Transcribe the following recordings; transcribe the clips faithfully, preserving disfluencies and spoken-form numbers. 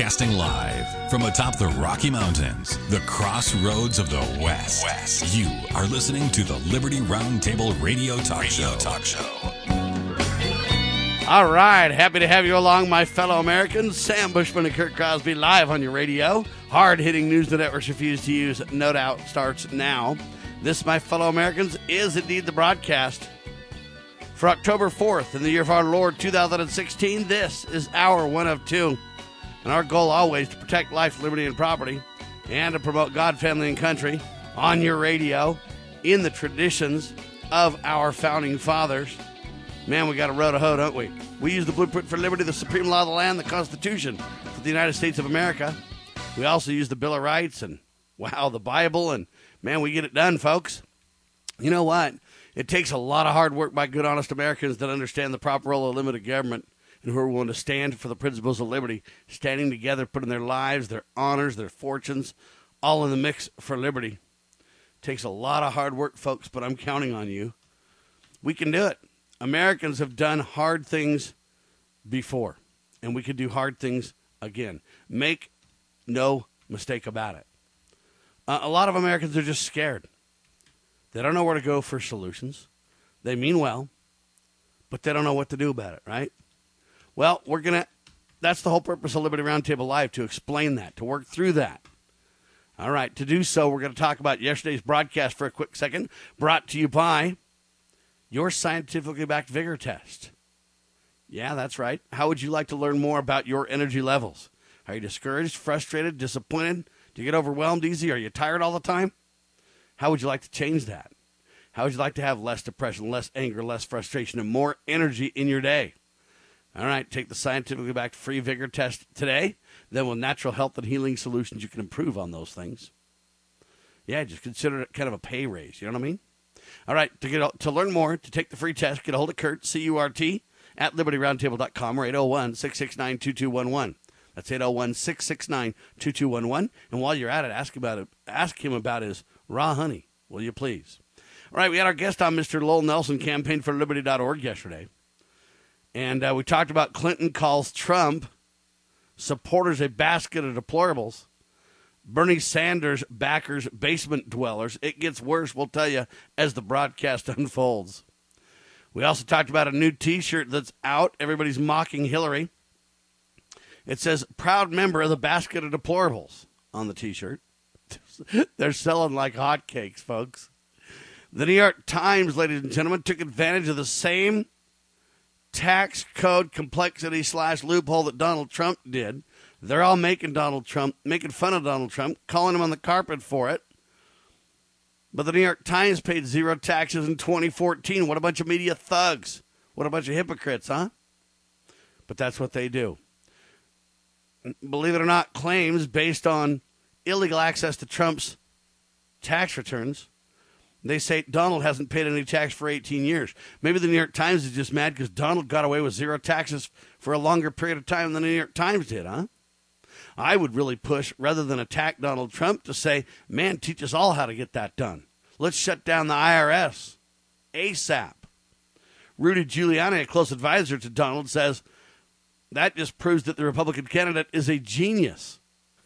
Broadcasting live from atop the Rocky Mountains, the crossroads of the West. West. You are listening to the Liberty Roundtable Radio Talk Radio Show. Talk Show. All right, happy to have you along, my fellow Americans. Sam Bushman and Kurt Crosby live on your radio. Hard-hitting news the networks refuse to use, no doubt, starts now. This, my fellow Americans, is indeed the broadcast for October fourth in the year of our Lord two thousand sixteen. This is hour one of two. And our goal always to protect life, liberty, and property, and to promote God, family, and country on your radio in the traditions of our founding fathers. Man, we got a row to hoe, don't we? We use the blueprint for liberty, the supreme law of the land, the Constitution for the United States of America. We also use the Bill of Rights and, wow, the Bible, and, man, we get it done, folks. You know what? It takes a lot of hard work by good, honest Americans that understand the proper role of limited government and who are willing to stand for the principles of liberty, standing together, putting their lives, their honors, their fortunes, all in the mix for liberty. It takes a lot of hard work, folks, but I'm counting on you. We can do it. Americans have done hard things before, and we can do hard things again. Make no mistake about it. Uh, a lot of Americans are just scared. They don't know where to go for solutions. They mean well, but they don't know what to do about it, right? Well, we're going to, that's the whole purpose of Liberty Roundtable Live, to explain that, to work through that. All right, to do so, we're going to talk about yesterday's broadcast for a quick second, brought to you by your scientifically backed vigor test. Yeah, that's right. How would you like to learn more about your energy levels? Are you discouraged, frustrated, disappointed? Do you get overwhelmed easy? Are you tired all the time? How would you like to change that? How would you like to have less depression, less anger, less frustration, and more energy in your day? All right, take the scientifically backed free vigor test today. Then with natural health and healing solutions, you can improve on those things. Yeah, just consider it kind of a pay raise. You know what I mean? All right, to get to learn more, to take the free test, get a hold of Kurt, C U R T, at liberty roundtable dot com or eight oh one, six six nine, two two one one. That's eight oh one, six six nine, two two one one. And while you're at it, ask about it. Ask him about his raw honey, will you please? All right, we had our guest on, Mister Lowell Nelson, campaign for liberty dot org yesterday. And uh, we talked about Clinton calls Trump supporters a basket of deplorables. Bernie Sanders backers basement dwellers. It gets worse, we'll tell you, as the broadcast unfolds. We also talked about a new T-shirt that's out. Everybody's mocking Hillary. It says, proud member of the basket of deplorables on the T-shirt. They're selling like hotcakes, folks. The New York Times, ladies and gentlemen, took advantage of the same tax code complexity slash loophole that Donald Trump did. They're all making Donald Trump, making fun of Donald Trump, calling him on the carpet for it. But the New York Times paid zero taxes in twenty fourteen. What a bunch of media thugs. What a bunch of hypocrites, huh? But that's what they do. Believe it or not, claims based on illegal access to Trump's tax returns. They say Donald hasn't paid any tax for eighteen years. Maybe the New York Times is just mad because Donald got away with zero taxes for a longer period of time than the New York Times did, huh? I would really push, rather than attack Donald Trump, to say, man, teach us all how to get that done. Let's shut down the I R S ASAP. Rudy Giuliani, a close advisor to Donald, says that just proves that the Republican candidate is a genius.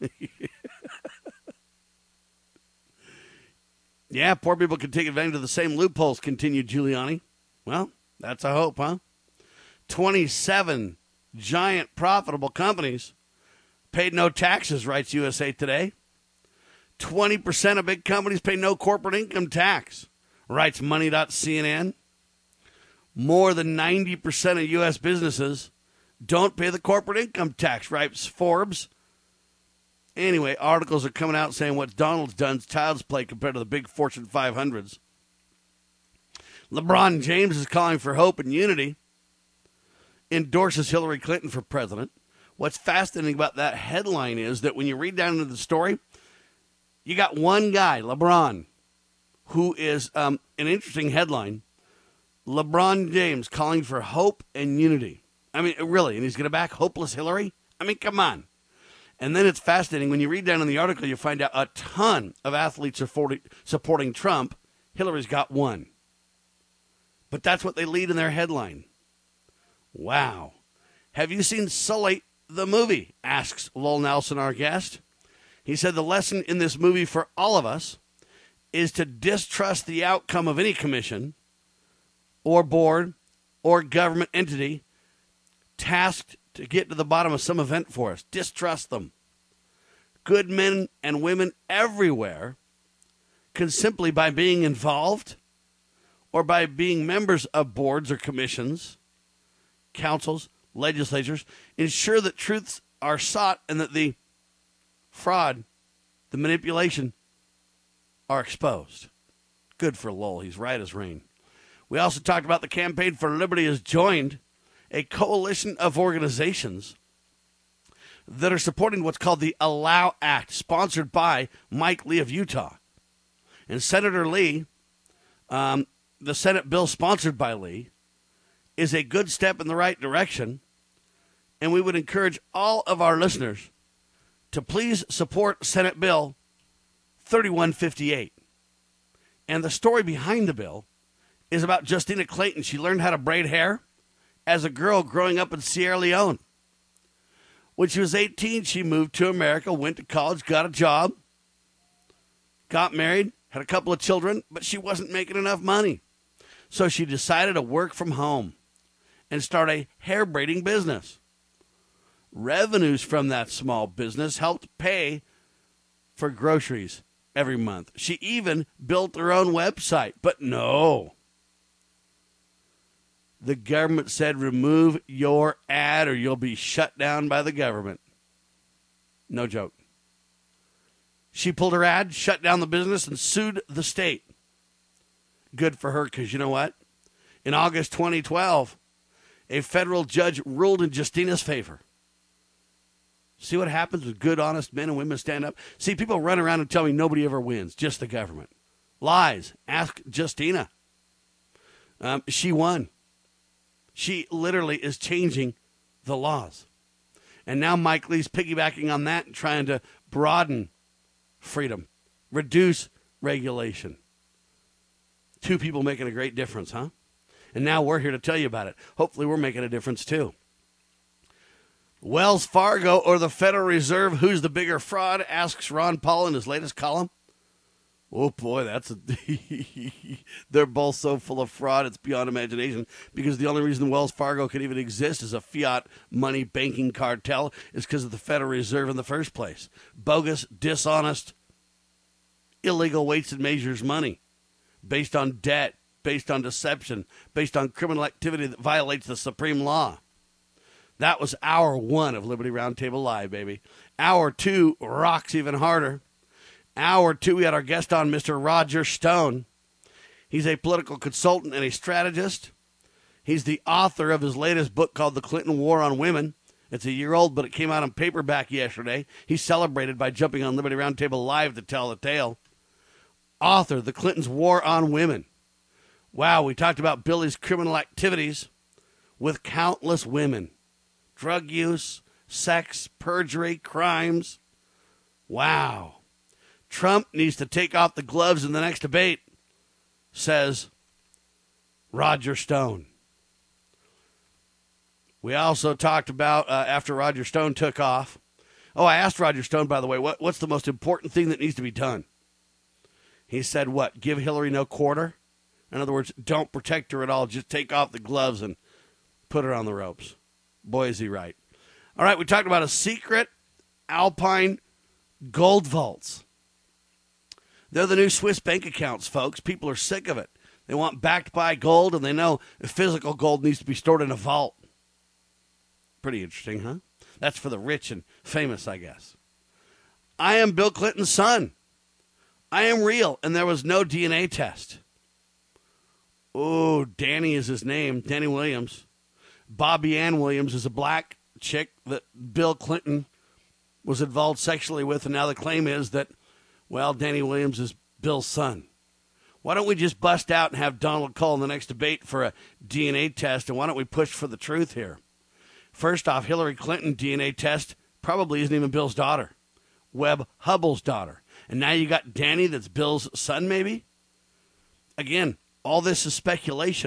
Yeah, poor people can take advantage of the same loopholes, continued Giuliani. Well, that's a hope, huh? twenty-seven giant profitable companies paid no taxes, writes U S A Today. twenty percent of big companies pay no corporate income tax, writes money dot C N N. More than ninety percent of U S businesses don't pay the corporate income tax, writes Forbes. Anyway, articles are coming out saying what Donald's done is child's play compared to the big Fortune five hundreds. LeBron James is calling for hope and unity, endorses Hillary Clinton for president. What's fascinating about that headline is that when you read down into the story, you got one guy, LeBron, who is um, an interesting headline. LeBron James calling for hope and unity. I mean, really, and he's going to back hopeless Hillary? I mean, come on. And then it's fascinating. When you read down in the article, you find out a ton of athletes are supporting Trump. Hillary's got one. But that's what they lead in their headline. Wow. Have you seen Sully the movie, asks Lowell Nelson, our guest. He said the lesson in this movie for all of us is to distrust the outcome of any commission or board or government entity tasked to get to the bottom of some event for us. Distrust them. Good men and women everywhere can simply, by being involved or by being members of boards or commissions, councils, legislatures, ensure that truths are sought and that the fraud, the manipulation are exposed. Good for Lowell. He's right as rain. We also talked about the Campaign for Liberty has joined a coalition of organizations that are supporting what's called the Allow Act, sponsored by Mike Lee of Utah. And Senator Lee, um, the Senate bill sponsored by Lee, is a good step in the right direction, and we would encourage all of our listeners to please support Senate Bill thirty-one fifty-eight. And the story behind the bill is about Justina Clayton. She learned how to braid hair as a girl growing up in Sierra Leone. When she was eighteen, she moved to America, went to college, got a job, got married, had a couple of children, but she wasn't making enough money. So she decided to work from home and start a hair braiding business. Revenues from that small business helped pay for groceries every month. She even built her own website, but no. The government said, remove your ad or you'll be shut down by the government. No joke. She pulled her ad, shut down the business, and sued the state. Good for her, because you know what? In August twenty twelve, a federal judge ruled in Justina's favor. See what happens when good, honest men and women stand up? See, people run around and tell me nobody ever wins, just the government. Lies. Ask Justina. Um, she won. She literally is changing the laws. And now Mike Lee's piggybacking on that and trying to broaden freedom, reduce regulation. Two people making a great difference, huh? And now we're here to tell you about it. Hopefully we're making a difference too. Wells Fargo or the Federal Reserve, who's the bigger fraud, asks Ron Paul in his latest column. Oh, boy, that's a they're both so full of fraud, it's beyond imagination, because the only reason Wells Fargo could even exist as a fiat money banking cartel is because of the Federal Reserve in the first place. Bogus, dishonest, illegal weights and measures money based on debt, based on deception, based on criminal activity that violates the supreme law. That was hour one of Liberty Roundtable Live, baby. Hour two rocks even harder. Hour two, we had our guest on, Mister Roger Stone. He's a political consultant and a strategist. He's the author of his latest book called The Clinton War on Women. It's a year old, but it came out in paperback yesterday. He's celebrated by jumping on Liberty Roundtable Live to tell the tale. Author, The Clinton's War on Women. Wow, we talked about Billy's criminal activities with countless women. Drug use, sex, perjury, crimes. Wow. Trump needs to take off the gloves in the next debate, says Roger Stone. We also talked about, uh, after Roger Stone took off. Oh, I asked Roger Stone, by the way, what, what's the most important thing that needs to be done? He said, what, give Hillary no quarter? In other words, don't protect her at all. Just take off the gloves and put her on the ropes. Boy, is he right. All right, we talked about a secret Alpine gold vaults. They're the new Swiss bank accounts, folks. People are sick of it. They want backed by gold, and they know physical gold needs to be stored in a vault. Pretty interesting, huh? That's for the rich and famous, I guess. I am Bill Clinton's son. I am real, and there was no D N A test. Oh, Danny is his name, Danny Williams. Bobby Ann Williams is a black chick that Bill Clinton was involved sexually with, and now the claim is that, well, Danny Williams is Bill's son. Why don't we just bust out and have Donald call in the next debate for a D N A test, and why don't we push for the truth here? First off, Hillary Clinton D N A test probably isn't even Bill's daughter. Webb Hubbell's daughter. And now you got Danny that's Bill's son, maybe? Again, all this is speculation.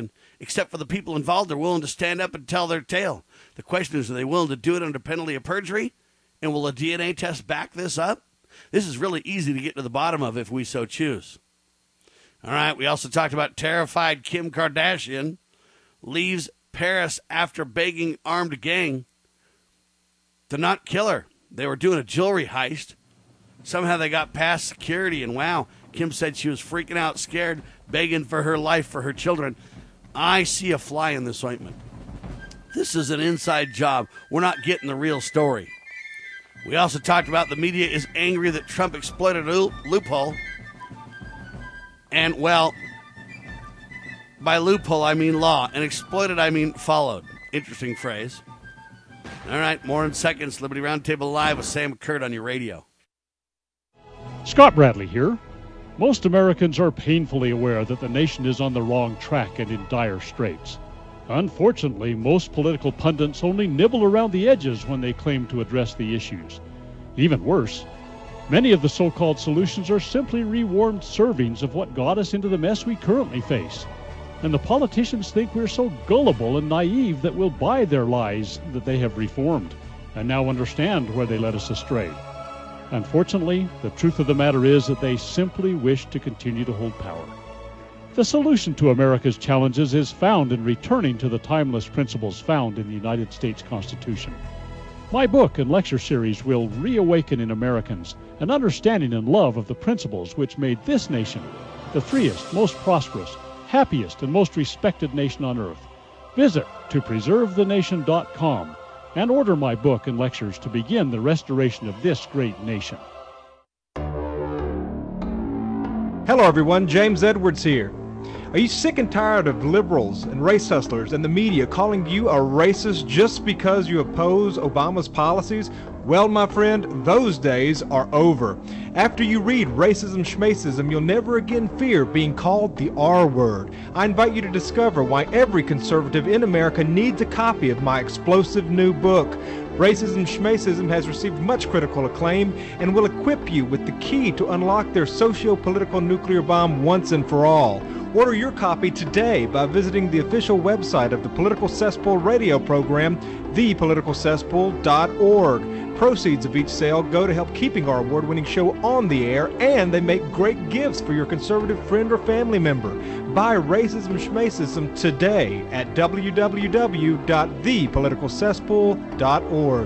except for the people involved are willing to stand up and tell their tale. The question is, are they willing to do it under penalty of perjury? And will a D N A test back this up? This is really easy to get to the bottom of if we so choose. All right, we also talked about terrified Kim Kardashian leaves Paris after begging armed gang to not kill her. They were doing a jewelry heist. Somehow they got past security, and wow, Kim said she was freaking out, scared, begging for her life, for her children. I see a fly in this ointment. This is an inside job. We're not getting the real story. We also talked about the media is angry that Trump exploited a loophole. And, well, by loophole, I mean law. And exploited, I mean followed. Interesting phrase. All right, more in seconds. Liberty Roundtable Live with Sam McCurt on your radio. Scott Bradley here. Most Americans are painfully aware that the nation is on the wrong track and in dire straits. Unfortunately, most political pundits only nibble around the edges when they claim to address the issues. Even worse, many of the so-called solutions are simply rewarmed servings of what got us into the mess we currently face. And the politicians think we're so gullible and naive that we'll buy their lies that they have reformed and now understand where they led us astray. Unfortunately, the truth of the matter is that they simply wish to continue to hold power. The solution to America's challenges is found in returning to the timeless principles found in the United States Constitution. My book and lecture series will reawaken in Americans an understanding and love of the principles which made this nation the freest, most prosperous, happiest, and most respected nation on earth. Visit to preserve the nation dot com and order my book and lectures to begin the restoration of this great nation. Hello everyone, James Edwards here. Are you sick and tired of liberals and race hustlers and the media calling you a racist just because you oppose Obama's policies? Well, my friend, those days are over. After you read Racism Schmacism, you'll never again fear being called the R word. I invite you to discover why every conservative in America needs a copy of my explosive new book. Racism Schmacism has received much critical acclaim and will equip you with the key to unlock their socio-political nuclear bomb once and for all. Order your copy today by visiting the official website of the Political Cesspool radio program, the political cesspool dot org. Proceeds of each sale go to help keeping our award-winning show on the air, and they make great gifts for your conservative friend or family member. Buy Racism Schmacism today at w w w dot the political cesspool dot org.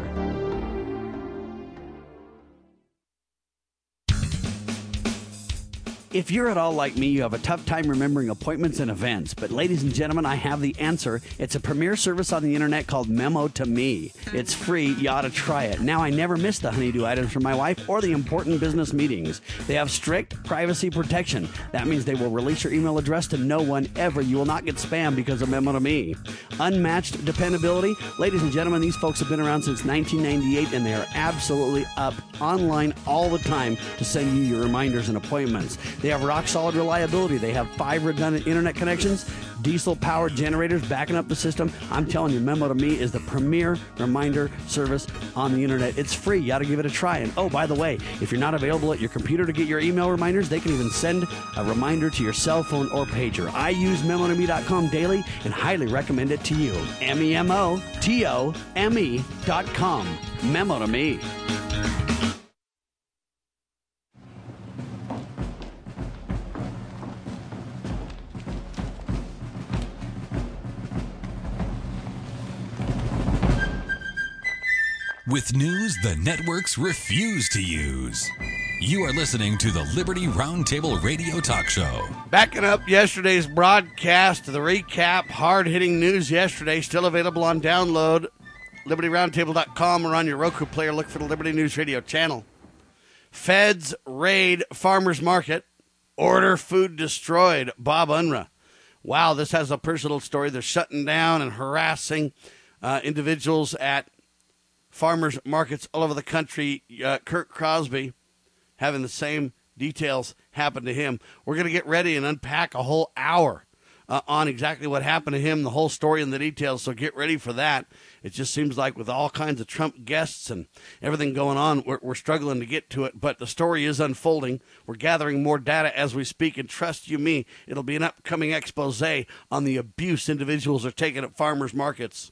If you're at all like me, you have a tough time remembering appointments and events. But ladies and gentlemen, I have the answer. It's a premier service on the internet called Memo to Me. It's free. You ought to try it. Now, I never miss the honeydew items from my wife or the important business meetings. They have strict privacy protection. That means they will release your email address to no one ever. You will not get spam because of Memo to Me. Unmatched dependability. Ladies and gentlemen, these folks have been around since nineteen ninety-eight, and they are absolutely up online all the time to send you your reminders and appointments. They have rock-solid reliability. They have five redundant internet connections, diesel-powered generators backing up the system. I'm telling you, Memo to Me is the premier reminder service on the internet. It's free. You ought to give it a try. And oh, by the way, if you're not available at your computer to get your email reminders, they can even send a reminder to your cell phone or pager. I use memo to me dot com daily and highly recommend it to you. M E M O T O M E dot com. Memo to Me. With news the networks refuse to use. You are listening to the Liberty Roundtable Radio Talk Show. Backing up yesterday's broadcast, the recap, hard-hitting news yesterday, still available on download, liberty roundtable dot com, or on your Roku player. Look for the Liberty News Radio channel. Feds raid farmers market, order food destroyed, Bob Unruh. Wow, this has a personal story. They're shutting down and harassing uh, individuals at farmers markets all over the country. uh, Kurt Crosby having the same details happen to him. We're going to get ready and unpack a whole hour uh, on exactly what happened to him, the whole story and the details, so get ready for that. It just seems like with all kinds of Trump guests and everything going on, we're, we're struggling to get to it, but the story is unfolding. We're gathering more data as we speak, and trust you me, it'll be an upcoming expose on the abuse individuals are taking at farmers markets.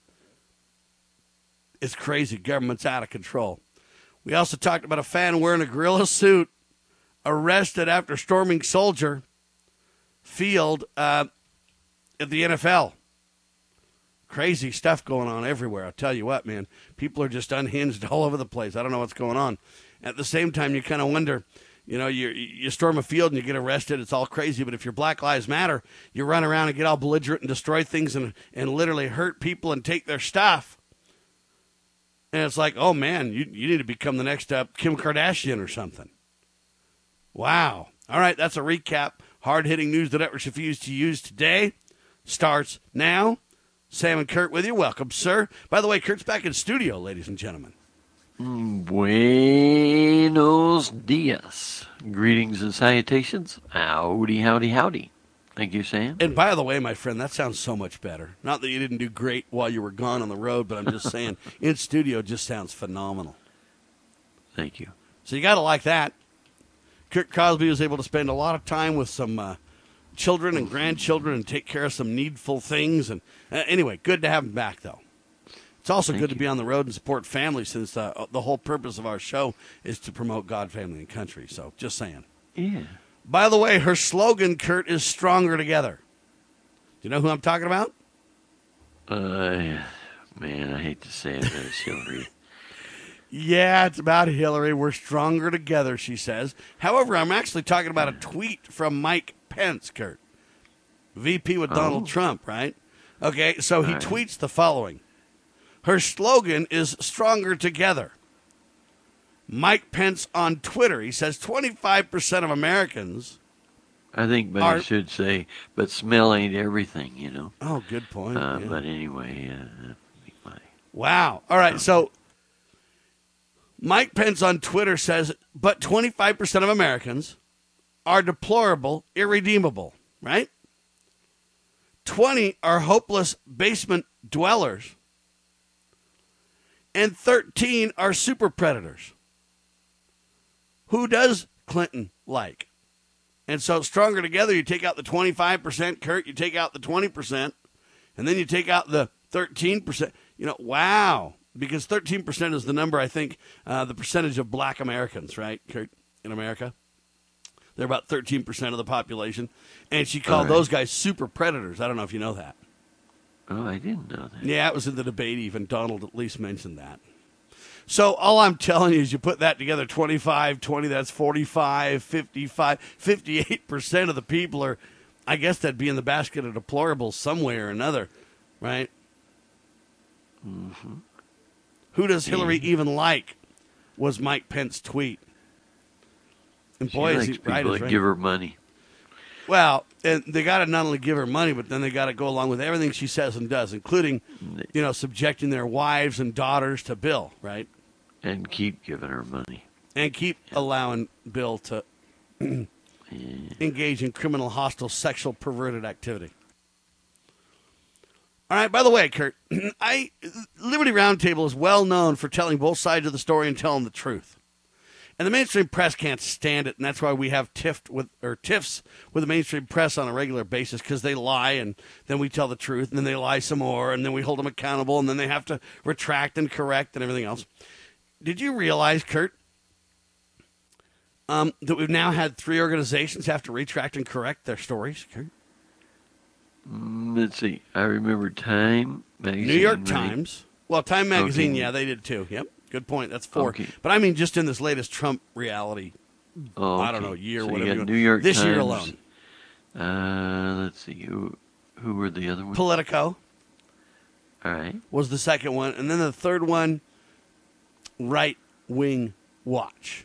It's crazy. Government's out of control. We also talked about a fan wearing a gorilla suit arrested after storming Soldier Field uh, at the N F L. Crazy stuff going on everywhere. I'll tell you what, man. People are just unhinged all over the place. I don't know what's going on. At the same time, you kind of wonder, you know, you you storm a field and you get arrested. It's all crazy. But if you're Black Lives Matter, you run around and get all belligerent and destroy things and, and literally hurt people and take their stuff. And it's like, oh, man, you, you need to become the next uh, Kim Kardashian or something. Wow. All right, that's a recap. Hard-hitting news the networks refuse to use today starts now. Sam and Kurt with you. Welcome, sir. By the way, Kurt's back in studio, ladies and gentlemen. Buenos dias. Greetings and salutations. Howdy, howdy, howdy. Thank you, Sam. And by the way, my friend, that sounds so much better. Not that you didn't do great while you were gone on the road, but I'm just saying, in studio just sounds phenomenal. Thank you. So you got to like that. Kurt Cosby was able to spend a lot of time with some uh, children and grandchildren and take care of some needful things. And uh, anyway, good to have him back, though. It's also Thank good you. to be on the road and support families, since uh, the whole purpose of our show is to promote God, family, and country. So just saying. Yeah. By the way, her slogan, Kurt, is Stronger Together. Do you know who I'm talking about? Uh, man, I hate to say it, but it's Hillary. Yeah, it's about Hillary. We're stronger together, she says. However, I'm actually talking about a tweet from Mike Pence, Kurt. V P with Donald Oh. Trump, right? Okay, so he All right. tweets the following. Her slogan is Stronger Together. Mike Pence on Twitter, he says twenty-five percent of Americans... I think, but Are- I should say, but smell ain't everything, you know. Oh, good point. Uh, yeah. But anyway, uh, my, Wow. All right, so Mike Pence on Twitter says, but twenty-five percent of Americans are deplorable, irredeemable, right? twenty are hopeless basement dwellers, and thirteen are super predators. Who does Clinton like? And so Stronger Together, you take out the twenty-five percent, Kurt, you take out the twenty percent, and then you take out the thirteen percent. You know, wow. Because thirteen percent is the number, I think, uh, the percentage of black Americans, right, Kurt, in America? They're about thirteen percent of the population. And she called All right. those guys super predators. I don't know if you know that. oh, I didn't know that. Yeah, it was in the debate even. Donald at least mentioned that. So all I'm telling you is you put that together, twenty-five, twenty, that's forty-five, fifty-five, fifty-eight percent of the people are, I guess that'd be in the basket of deplorables some way or another, right? Mm-hmm. Who does Hillary even like, was Mike Pence's tweet. And She boy, is likes he people right. that is right. give her money. Well, and they got to not only give her money, but then they got to go along with everything she says and does, including, you know, subjecting their wives and daughters to Bill, right? And keep giving her money. And keep allowing Bill to Yeah. engage in criminal, hostile, sexual, perverted activity. All right, by the way, Kurt, I Liberty Roundtable is well known for telling both sides of the story and telling the truth. And the mainstream press can't stand it, and that's why we have tiffed with or tiffs with the mainstream press on a regular basis, because they lie, and then we tell the truth, and then they lie some more, and then we hold them accountable, and then they have to retract and correct and everything else. Did you realize, Kurt, um, that we've now had three organizations have to retract and correct their stories, Kurt? Mm, let's see. I remember Time magazine. New York right? Times. Well, Time Magazine, Okay. yeah, they did too. Yep, good point. That's four. Okay. But I mean, just in this latest Trump reality, Oh, I don't okay. know, year, so whatever. You you got want- New York this Times. year alone. Uh, let's see. Who, who were the other ones? Politico All right. was the second one, and then the third one, Right Wing Watch.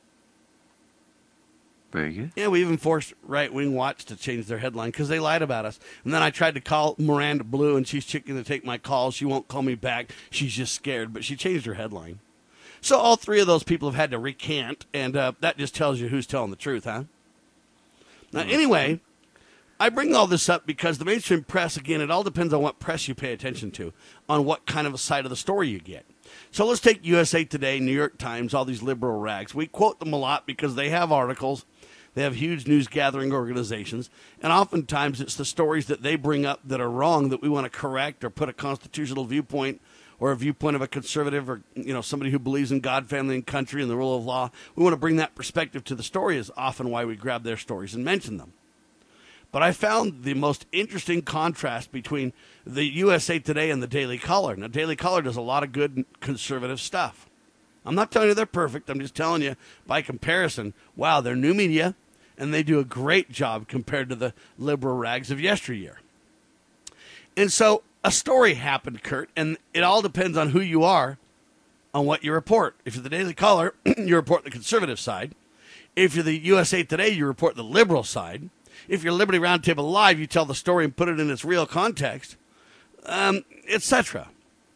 Very good. Yeah, we even forced Right Wing Watch to change their headline because they lied about us. And then I tried to call Miranda Blue, and she's chicken to take my calls. She won't call me back. She's just scared, but she changed her headline. So all three of those people have had to recant, and uh, that just tells you who's telling the truth, huh? Now, anyway, I bring all this up because the mainstream press, again, it all depends on what press you pay attention to, on what kind of a side of the story you get. So let's take U S A Today, New York Times, all these liberal rags. We quote them a lot because they have articles. They have huge news-gathering organizations, and oftentimes it's the stories that they bring up that are wrong that we want to correct or put a constitutional viewpoint or a viewpoint of a conservative or, you know, somebody who believes in God, family, and country and the rule of law. We want to bring that perspective to the story is often why we grab their stories and mention them. But I found the most interesting contrast between the U S A Today and the Daily Caller. Now, Daily Caller does a lot of good conservative stuff. I'm not telling you they're perfect. I'm just telling you, by comparison, wow, they're new media, and they do a great job compared to the liberal rags of yesteryear. And so a story happened, Kurt, and it all depends on who you are on what you report. If you're the Daily Caller, you report the conservative side. If you're the U S A Today, you report the liberal side. If you're Liberty Roundtable Live, you tell the story and put it in its real context, um, et cetera.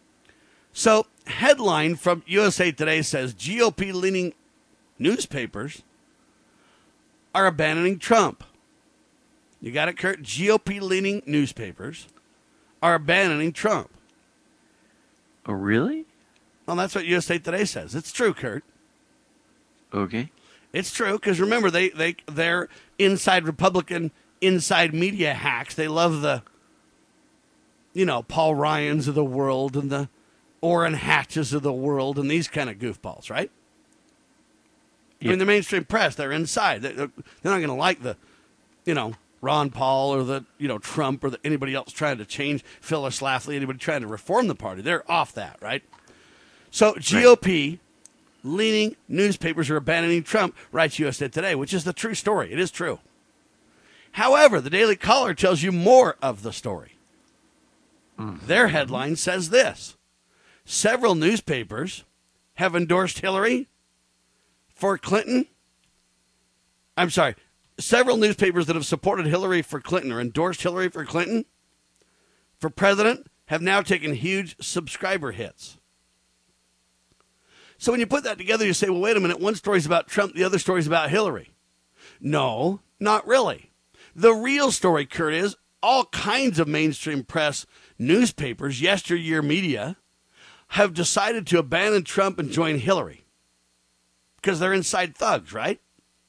So, headline from U S A Today says, G O P-leaning newspapers are abandoning Trump. You got it, Kurt? G O P-leaning newspapers are abandoning Trump. Oh, really? Well, that's what U S A Today says. It's true, Kurt. Okay. It's true, because remember, they, they, they're inside Republican, inside media hacks. They love the, you know, Paul Ryans of the world and the Orrin Hatches of the world and these kind of goofballs, right? Yep. I mean, the mainstream press, they're inside. They're, they're not going to like the, you know, Ron Paul or the, you know, Trump or the, anybody else trying to change, Phyllis Schlafly, anybody trying to reform the party. They're off that, right? So G O P-leaning newspapers are abandoning Trump, writes U S A Today, which is the true story. It is true. However, the Daily Caller tells you more of the story. Mm-hmm. Their headline says this. Several newspapers have endorsed Hillary for Clinton. I'm sorry. Several newspapers that have supported Hillary for Clinton or endorsed Hillary for Clinton for president have now taken huge subscriber hits. So when you put that together, you say, well, wait a minute. One story's about Trump. The other story's about Hillary. No, not really. The real story, Kurt, is all kinds of mainstream press, newspapers, yesteryear media have decided to abandon Trump and join Hillary because they're inside thugs, right?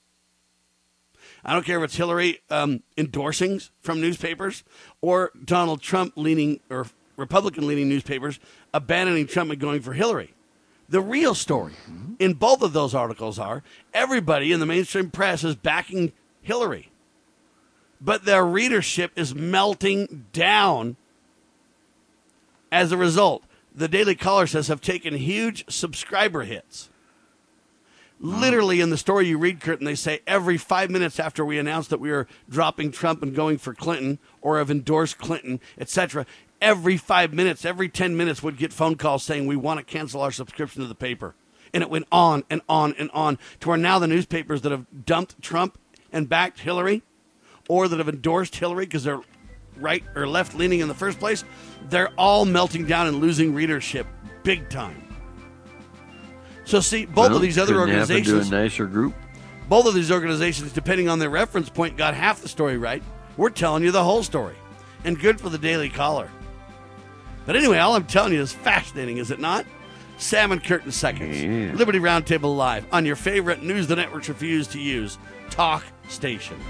I don't care if it's Hillary um, endorsing from newspapers or Donald Trump leaning or Republican leaning newspapers abandoning Trump and going for Hillary. The real story in both of those articles are everybody in the mainstream press is backing Hillary, but their readership is melting down as a result. The Daily Caller says have taken huge subscriber hits. Literally in the story you read, Kurt, and they say every five minutes after we announced that we were dropping Trump and going for Clinton or have endorsed Clinton, et cetera, every five minutes, every ten minutes would get phone calls saying we want to cancel our subscription to the paper. And it went on and on and on to where now the newspapers that have dumped Trump and backed Hillary or that have endorsed Hillary because they're right or left leaning in the first place, they're all melting down and losing readership big time. So see, both well, of these other organizations, to a nicer group. both of these organizations, depending on their reference point, got half the story right. We're telling you the whole story. And good for the Daily Caller. But anyway, all I'm telling you is fascinating, is it not? Sam and Kurt in seconds. Yeah. Liberty Roundtable Live on your favorite news the networks refuse to use talk station.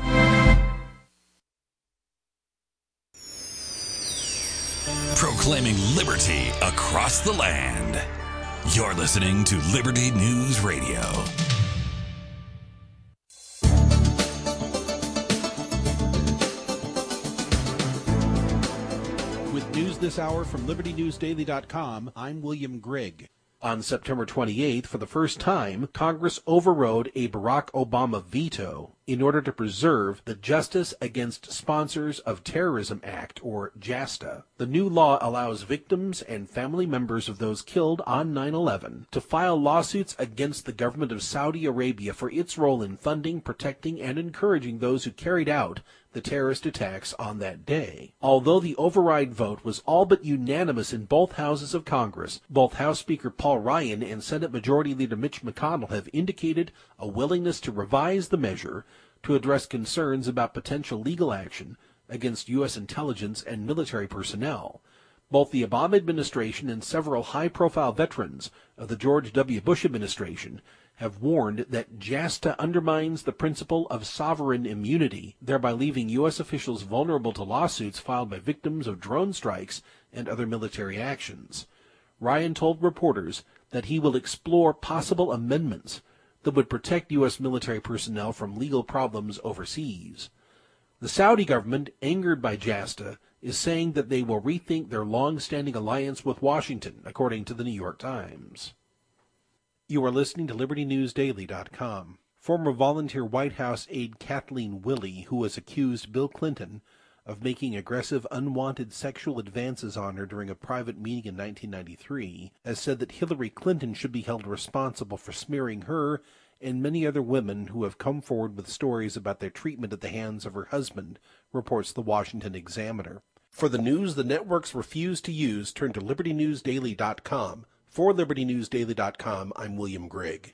Proclaiming liberty across the land. You're listening to Liberty News Radio. With news this hour from Liberty News Daily dot com, I'm William Grigg. On September twenty-eighth, for the first time, Congress overrode a Barack Obama veto in order to preserve the Justice Against Sponsors of Terrorism Act, or JASTA. The new law allows victims and family members of those killed on nine eleven to file lawsuits against the government of Saudi Arabia for its role in funding, protecting, and encouraging those who carried out the terrorist attacks on that day. Although the override vote was all but unanimous in both houses of Congress, both House Speaker Paul Ryan and Senate Majority Leader Mitch McConnell have indicated a willingness to revise the measure to address concerns about potential legal action against U S intelligence and military personnel. Both the Obama administration and several high-profile veterans of the George W. Bush administration have warned that JASTA undermines the principle of sovereign immunity, thereby leaving U S officials vulnerable to lawsuits filed by victims of drone strikes and other military actions. Ryan told reporters that he will explore possible amendments that would protect U S military personnel from legal problems overseas. The Saudi government, angered by JASTA, is saying that they will rethink their long-standing alliance with Washington, according to the New York Times. You are listening to Liberty News Daily dot com. Former volunteer White House aide Kathleen Willey, who has accused Bill Clinton of making aggressive, unwanted sexual advances on her during a private meeting in nineteen ninety-three, has said that Hillary Clinton should be held responsible for smearing her and many other women who have come forward with stories about their treatment at the hands of her husband, reports the Washington Examiner. For the news the networks refuse to use, turn to Liberty News Daily dot com. For Liberty News Daily dot com, I'm William Grigg.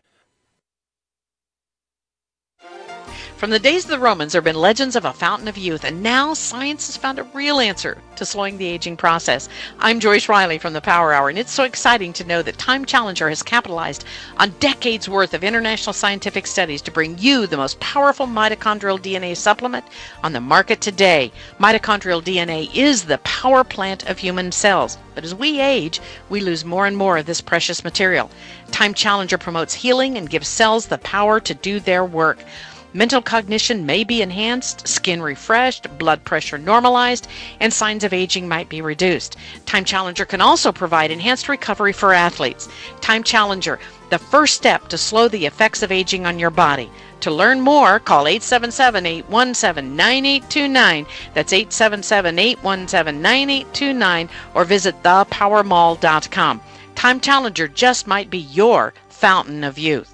From the days of the Romans, there have been legends of a fountain of youth, and now science has found a real answer to slowing the aging process. I'm Joyce Riley from the Power Hour, and it's so exciting to know that Time Challenger has capitalized on decades worth of international scientific studies to bring you the most powerful mitochondrial D N A supplement on the market today. Mitochondrial D N A is the power plant of human cells, but as we age, we lose more and more of this precious material. Time Challenger promotes healing and gives cells the power to do their work. Mental cognition may be enhanced, skin refreshed, blood pressure normalized, and signs of aging might be reduced. Time Challenger can also provide enhanced recovery for athletes. Time Challenger, the first step to slow the effects of aging on your body. To learn more, call eight seven seven, eight one seven, nine eight two nine. That's eight seven seven, eight one seven, nine eight two nine, or visit the power mall dot com. Time Challenger just might be your fountain of youth.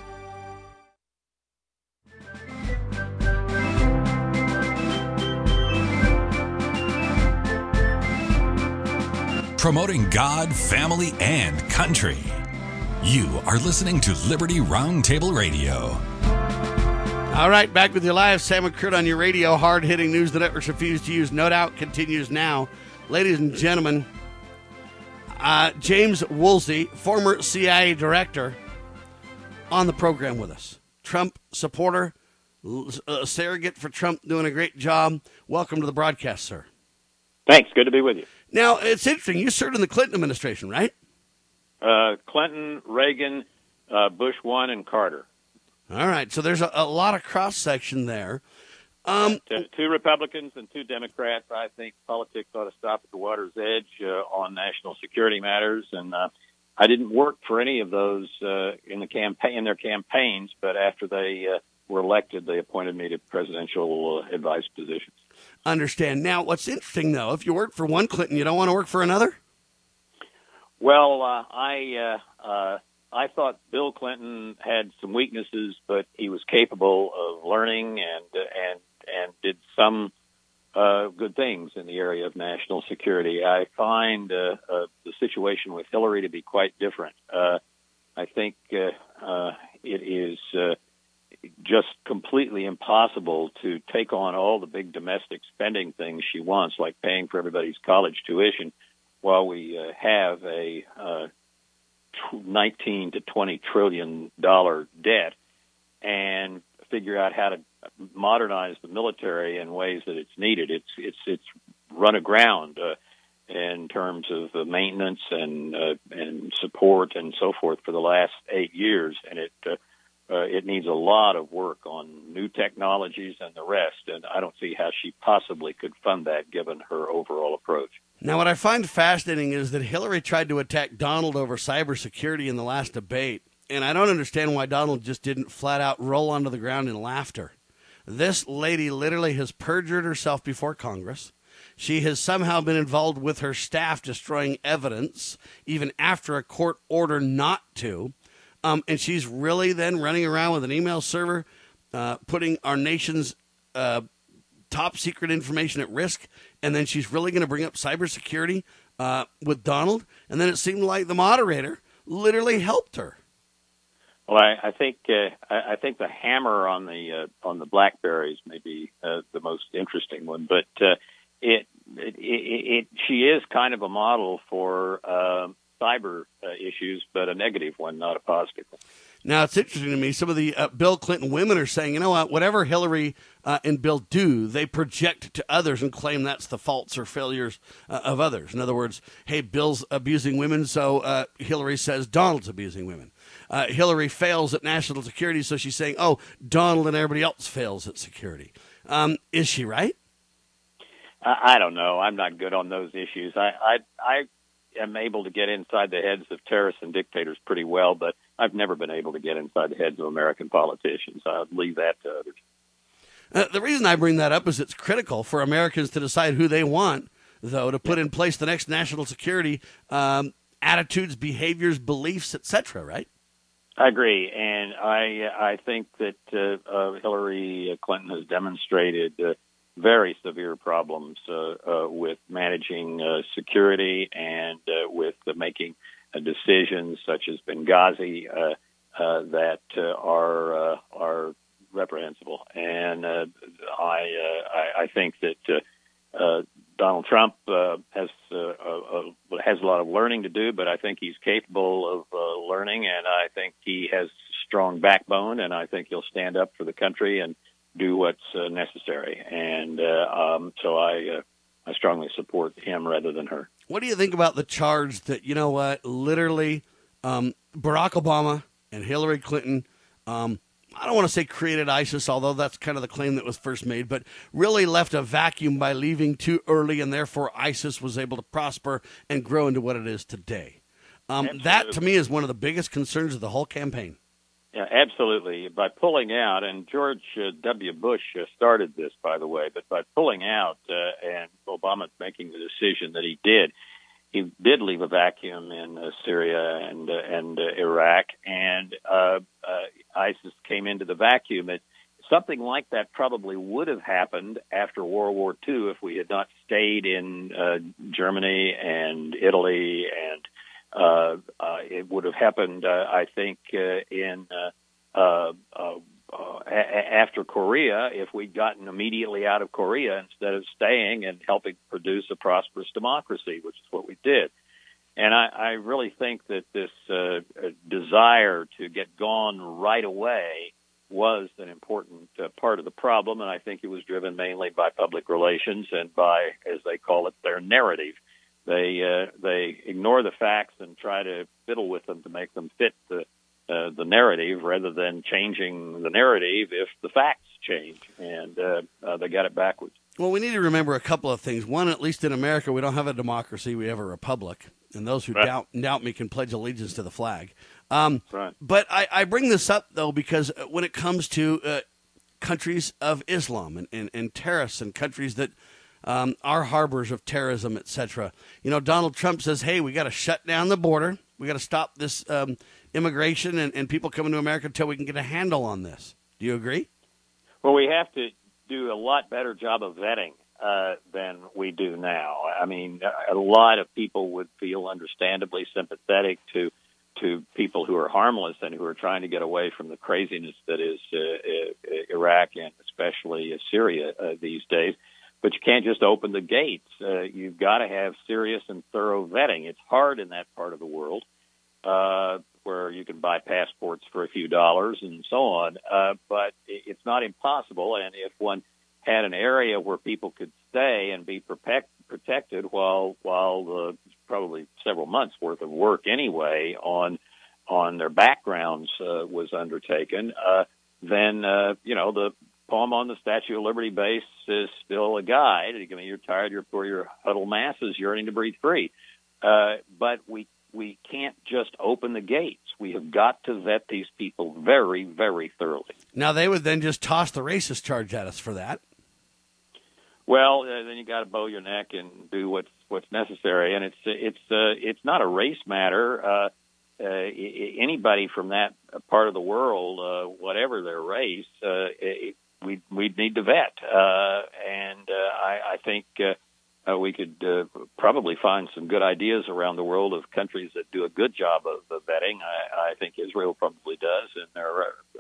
Promoting God, family, and country. You are listening to Liberty Roundtable Radio. All right, back with you live. Sam McCurt on your radio. Hard-hitting news the networks refuse to use. No doubt continues now. Ladies and gentlemen, uh, James Woolsey, former C I A director, on the program with us. Trump supporter, a surrogate for Trump, doing a great job. Welcome to the broadcast, sir. Thanks. Good to be with you. Now, it's interesting. You served in the Clinton administration, right? Uh, Clinton, Reagan, uh, Bush one, and Carter. All right. So there's a, a lot of cross-section there. Um, two, two Republicans and two Democrats. I think politics ought to stop at the water's edge uh, on national security matters. And uh, I didn't work for any of those uh, in the campaign, in their campaigns, but after they uh, were elected, they appointed me to presidential uh, advice positions. Understand. Now, what's interesting, though, if you work for one Clinton, you don't want to work for another? Well, uh, I uh, uh, I thought Bill Clinton had some weaknesses, but he was capable of learning and uh, and and did some uh, good things in the area of national security. I find uh, uh, the situation with Hillary to be quite different. Uh, I think uh, uh, it is uh, just completely impossible to take on all the big domestic spending things she wants, like paying for everybody's college tuition, while we uh, have a uh, nineteen to twenty trillion dollar debt, and figure out how to modernize the military in ways that it's needed. It's it's it's run aground uh, in terms of uh, maintenance and uh, and support and so forth for the last eight years, and it uh, uh, it needs a lot of work on new technologies and the rest. And I don't see how she possibly could fund that given her overall approach. Now, what I find fascinating is that Hillary tried to attack Donald over cybersecurity in the last debate, and I don't understand why Donald just didn't flat out roll onto the ground in laughter. This lady literally has perjured herself before Congress. She has somehow been involved with her staff destroying evidence, even after a court order not to. Um, and she's really then running around with an email server, uh, putting our nation's uh, top secret information at risk. And then she's really going to bring up cybersecurity uh, with Donald. And then it seemed like the moderator literally helped her. Well, I, I think uh, I, I think the hammer on the uh, on the blackberries may be uh, the most interesting one, but uh, it, it, it, it she is kind of a model for uh, cyber uh, issues, but a negative one, not a positive one. Now, it's interesting to me, some of the uh, Bill Clinton women are saying, you know what, whatever Hillary uh, and Bill do, they project to others and claim that's the faults or failures uh, of others. In other words, hey, Bill's abusing women, so uh, Hillary says Donald's abusing women. Uh, Hillary fails at national security, so she's saying, oh, Donald and everybody else fails at security. Um, is she right? I, I don't know. I'm not good on those issues. I, I, I am able to get inside the heads of terrorists and dictators pretty well, but I've never been able to get inside the heads of American politicians. I'll leave that to others. Uh, the reason I bring that up is it's critical for Americans to decide who they want, though, to put in place the next national security um, attitudes, behaviors, beliefs, et cetera, right? I agree, and I I think that uh, uh, Hillary Clinton has demonstrated uh, very severe problems uh, uh, with managing uh, security and uh, with uh, making uh, decisions such as Benghazi uh, uh, that uh, are uh, are reprehensible. And uh, I, uh, I I think that uh, uh, Donald Trump uh, has uh, uh, has a lot of learning to do, but I think he's capable of uh, learning, and I think he has strong backbone, and I think he'll stand up for the country and do what's uh, necessary. And uh, um, so I uh, I strongly support him rather than her. What do you think about the charge that, you know what, literally um, Barack Obama and Hillary Clinton, um, I don't want to say created ISIS, although that's kind of the claim that was first made, but really left a vacuum by leaving too early, and therefore ISIS was able to prosper and grow into what it is today. Um, that, to me, is one of the biggest concerns of the whole campaign. Yeah, absolutely. By pulling out, and George uh, W. Bush uh, started this, by the way, but by pulling out uh, and Obama making the decision that he did, he did leave a vacuum in uh, Syria and uh, and uh, Iraq, and uh, uh, ISIS came into the vacuum. It, something like that probably would have happened after World War Two if we had not stayed in uh, Germany and Italy, and uh, uh, it would have happened, uh, I think, uh, in uh, uh, uh, uh, a- after Korea if we'd gotten immediately out of Korea instead of staying and helping produce a prosperous democracy, which is what we did. And I, I really think that this uh, desire to get gone right away was an important uh, part of the problem, and I think it was driven mainly by public relations and by, as they call it, their narrative. They uh, they ignore the facts and try to fiddle with them to make them fit the uh, the narrative rather than changing the narrative if the facts change, and uh, uh, they got it backwards. Well, we need to remember a couple of things. One, at least in America, we don't have a democracy; we have a republic, and those who right. doubt doubt me can pledge allegiance to the flag. Um, right. But I, I bring this up though because when it comes to uh, countries of Islam and, and, and terrorists and countries that um, are harbors of terrorism, et cetera. You know, Donald Trump says, hey, we got to shut down the border. We got to stop this um, immigration and, and people coming to America until we can get a handle on this. Do you agree? Well, we have to do a lot better job of vetting uh, than we do now. I mean, a lot of people would feel understandably sympathetic to to people who are harmless and who are trying to get away from the craziness that is uh, uh, Iraq and especially uh, Syria uh, these days. But you can't just open the gates. Uh, you've got to have serious and thorough vetting. It's hard in that part of the world uh, where you can buy passports for a few dollars and so on. Uh, but it's not impossible. And if one had an area where people could stay and be protect, protected while while the probably several months worth of work anyway on on their backgrounds uh, was undertaken, uh, then uh, you know the poem on the Statue of Liberty base is still a guide. I mean, you're tired, you're poor, your huddled masses yearning to breathe free. Uh, but we we can't just open the gates. We have got to vet these people very, very thoroughly. Now, they would then just toss the racist charge at us for that. Well, uh, then you got to bow your neck and do what's what's necessary, and it's it's uh, it's not a race matter. Uh, uh, anybody from that part of the world, uh, whatever their race, uh, it, we we need to vet, uh, and uh, I, I think uh, uh, we could uh, probably find some good ideas around the world of countries that do a good job of, of vetting. I, I think Israel probably does, and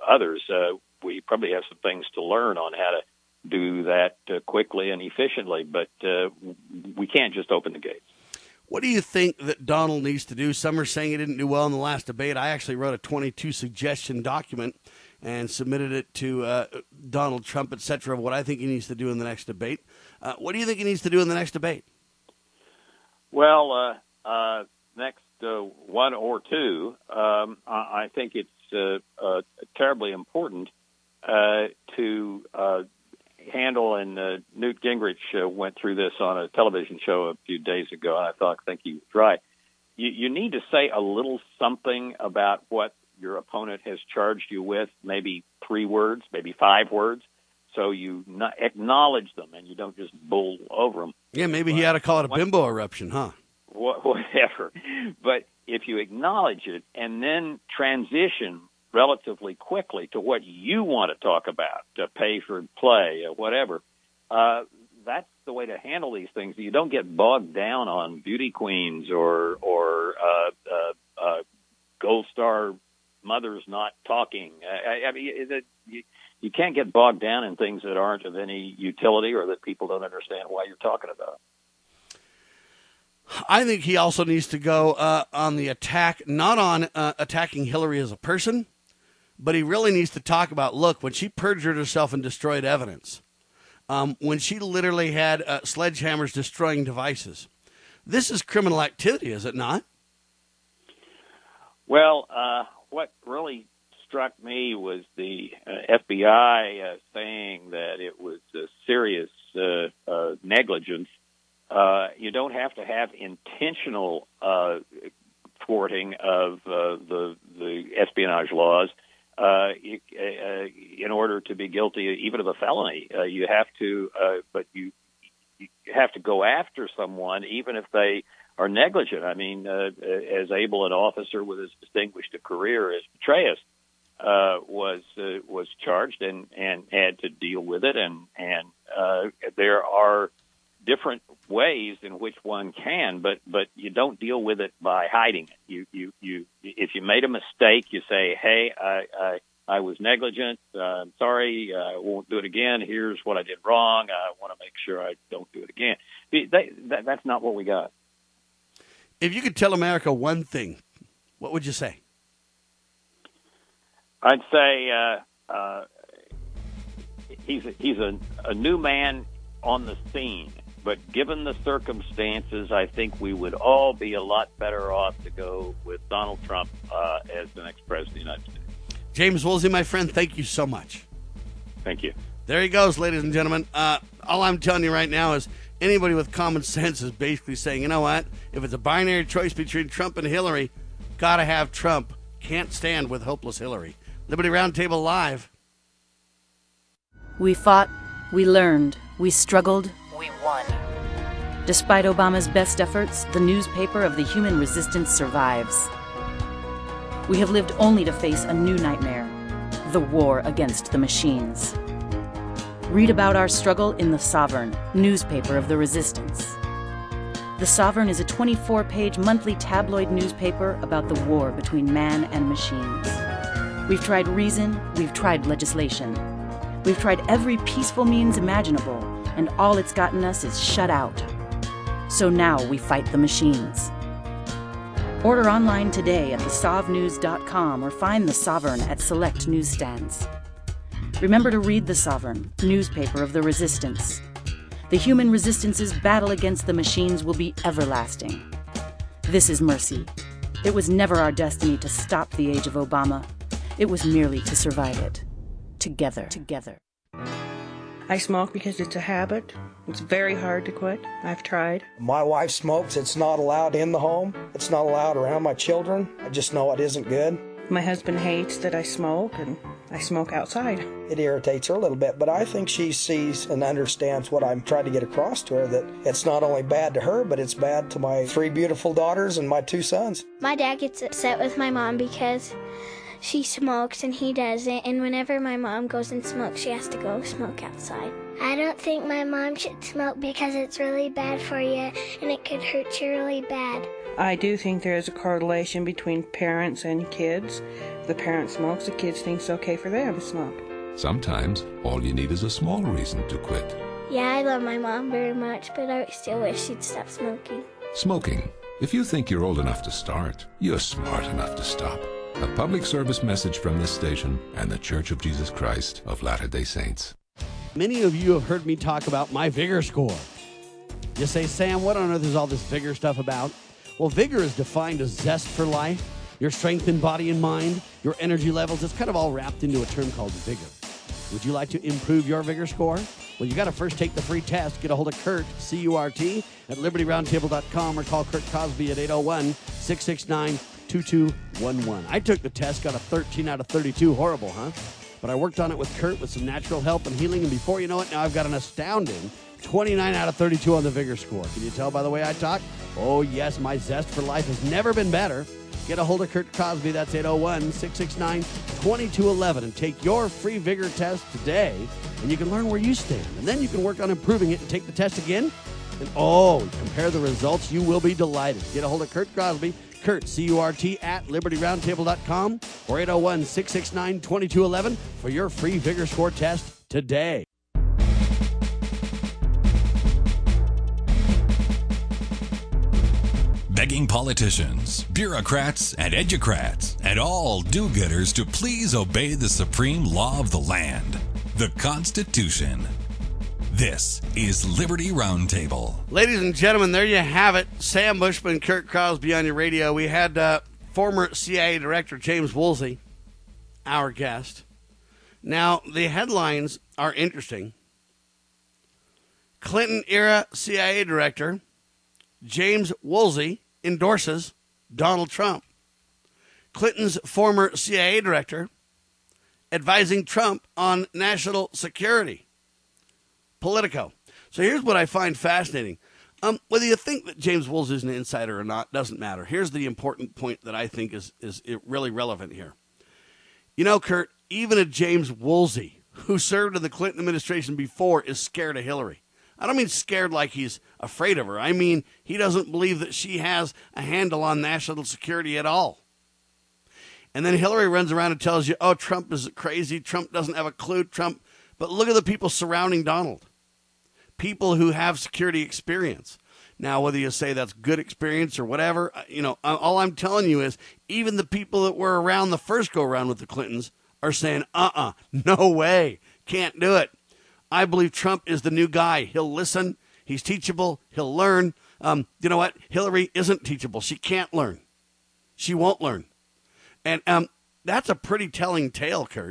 others. Uh, we probably have some things to learn on how to do that uh, quickly and efficiently, but uh, we can't just open the gates. What do you think that Donald needs to do? Some are saying he didn't do well in the last debate. I actually wrote a twenty-two suggestion document and submitted it to uh, Donald Trump, et cetera, of what I think he needs to do in the next debate. Uh, what do you think he needs to do in the next debate? Well, uh, uh, next uh, one or two, um, I, I think it's uh, uh, terribly important uh, to uh, handle, and uh, Newt Gingrich uh, went through this on a television show a few days ago, and I thought, I think he was right. You, you need to say a little something about what your opponent has charged you with, maybe three words, maybe five words, so you not acknowledge them and you don't just bull over them. Yeah, maybe he ought to call it a bimbo eruption, huh? Whatever. But if you acknowledge it and then transition relatively quickly to what you want to talk about, to pay for play, or whatever, uh, that's the way to handle these things. You don't get bogged down on beauty queens or or uh, uh, uh, gold star mothers not talking. I, I mean, it, you, you can't get bogged down in things that aren't of any utility or that people don't understand why you're talking about. I think he also needs to go uh, on the attack, not on uh, attacking Hillary as a person, but he really needs to talk about, look, when she perjured herself and destroyed evidence, um, when she literally had uh, sledgehammers destroying devices, this is criminal activity, is it not? Well, uh, what really struck me was the uh, F B I uh, saying that it was a serious uh, uh, negligence. Uh, you don't have to have intentional uh, thwarting of uh, the the espionage laws uh, you, uh, in order to be guilty even of a felony. Uh, you have to, uh, but you you have to go after someone even if they are negligent. I mean, uh, as able an officer with as distinguished a career as Petraeus uh, was uh, was charged and, and had to deal with it, and and uh, there are different ways in which one can, but but you don't deal with it by hiding it. You you you if you made a mistake, you say, hey, I I, I was negligent. Uh, I'm sorry. Uh, I won't do it again. Here's what I did wrong. I want to make sure I don't do it again. They, that, that's not what we got. If you could tell America one thing, what would you say? I'd say uh, uh, he's a, he's a, a new man on the scene. But given the circumstances, I think we would all be a lot better off to go with Donald Trump uh, as the next president of the United States. James Woolsey, my friend, thank you so much. Thank you. There he goes, ladies and gentlemen. Uh, all I'm telling you right now is anybody with common sense is basically saying, you know what? If it's a binary choice between Trump and Hillary, gotta have Trump. Can't stand with hopeless Hillary. Liberty Roundtable Live. We fought, we learned, we struggled, we won. Despite Obama's best efforts, the newspaper of the human resistance survives. We have lived only to face a new nightmare, the war against the machines. Read about our struggle in The Sovereign, newspaper of the resistance. The Sovereign is a twenty-four page monthly tabloid newspaper about the war between man and machines. We've tried reason, we've tried legislation. We've tried every peaceful means imaginable, and all it's gotten us is shut out. So now we fight the machines. Order online today at the sov news dot com or find The Sovereign at select newsstands. Remember to read The Sovereign, newspaper of the resistance. The human resistance's battle against the machines will be everlasting. This is Mercy. It was never our destiny to stop the age of Obama. It was merely to survive it. Together. Together. I smoke because it's a habit. It's very hard to quit. I've tried. My wife smokes. It's not allowed in the home. It's not allowed around my children. I just know it isn't good. My husband hates that I smoke, and I smoke outside. It irritates her a little bit, but I think she sees and understands what I'm trying to get across to her, that it's not only bad to her, but it's bad to my three beautiful daughters and my two sons. My dad gets upset with my mom because she smokes and he doesn't, and whenever my mom goes and smokes, she has to go smoke outside. I don't think my mom should smoke because it's really bad for you and it could hurt you really bad. I do think there is a correlation between parents and kids. If the parent smokes, the kids think it's okay for them to smoke. Sometimes all you need is a small reason to quit. Yeah, I love my mom very much, but I still wish she'd stop smoking. Smoking. If you think you're old enough to start, you're smart enough to stop. A public service message from this station and the Church of Jesus Christ of Latter-day Saints. Many of you have heard me talk about my Vigor score. You say, Sam, what on earth is all this Vigor stuff about? Well, Vigor is defined as zest for life, your strength in body and mind, your energy levels. It's kind of all wrapped into a term called Vigor. Would you like to improve your Vigor score? Well, you got to first take the free test. Get a hold of Kurt, C U R T, at liberty roundtable dot com or call Kurt Cosby at eight oh one, six six nine, two two one one. I took the test, got a thirteen out of thirty-two. Horrible, huh? But I worked on it with Kurt with some natural help and healing, and before you know it, now I've got an astounding twenty-nine out of thirty-two on the Vigor score. Can you tell by the way I talk? Oh, yes, my zest for life has never been better. Get a hold of Kurt Cosby. That's eight oh one, six six nine, two two one one, and take your free Vigor test today, and you can learn where you stand. And then you can work on improving it and take the test again. And, oh, compare the results. You will be delighted. Get a hold of Kurt Cosby. Kurt, C U R T, at liberty roundtable dot com or eight oh one, six six nine, two two one one for your free Vigor score test today. Begging politicians, bureaucrats, and educrats, and all do-gooders to please obey the supreme law of the land, the Constitution. This is Liberty Roundtable. Ladies and gentlemen, there you have it. Sam Bushman, Kurt Crosby on your radio. We had uh, former C I A Director James Woolsey, our guest. Now, the headlines are interesting. Clinton-era C I A Director James Woolsey endorses Donald Trump. Clinton's former C I A Director advising Trump on national security. Politico. So here's what I find fascinating. Um, whether you think that James Woolsey is an insider or not doesn't matter. Here's the important point that I think is, is really relevant here. You know, Kurt, even a James Woolsey, who served in the Clinton administration before, is scared of Hillary. I don't mean scared like he's afraid of her. I mean he doesn't believe that she has a handle on national security at all. And then Hillary runs around and tells you, oh, Trump is crazy. Trump doesn't have a clue. Trump. But look at the people surrounding Donald. People who have security experience. Now, whether you say that's good experience or whatever, you know, all I'm telling you is even the people that were around the first go-around with the Clintons are saying, uh-uh, no way, can't do it. I believe Trump is the new guy. He'll listen. He's teachable. He'll learn. Um, you know what? Hillary isn't teachable. She can't learn. She won't learn. And um, that's a pretty telling tale, Kurt.